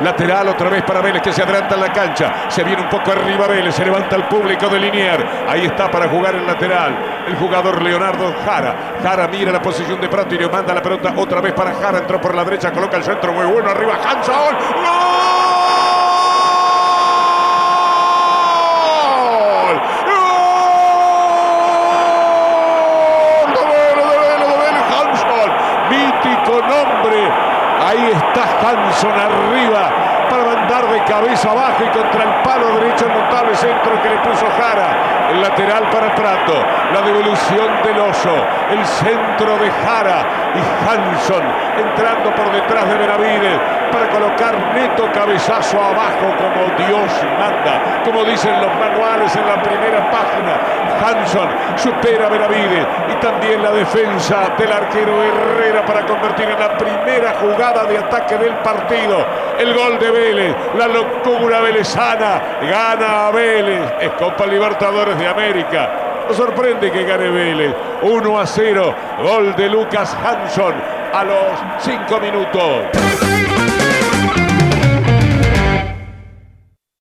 Lateral otra vez para Vélez, que se adelanta en la cancha. Se viene un poco arriba Vélez, se levanta el público de Liniers. Ahí está para jugar el lateral el jugador Leonardo Jara. Jara mira la posición de Prato y le manda la pelota otra vez para Jara. Entró por la derecha, coloca el centro muy bueno. Arriba Hanson. ¡Gol! Nombre, ahí está Hanson arriba para mandar de cabeza abajo y contra el palo derecho el notable centro que le puso Jara. El lateral para Prato, la devolución del Oso, el centro de Jara y Hanson entrando por detrás de Benavides para colocar neto cabezazo abajo como Dios manda, como dicen los manuales en la primera página. Hanson supera a Benavides y también la defensa del arquero Herrera para convertir en la primera jugada de ataque del partido. El gol de Vélez, la locura velezana, gana a Vélez, es Copa Libertadores de América. Nos sorprende que gane Vélez, 1-0, gol de Lucas Hanson a los 5 minutos.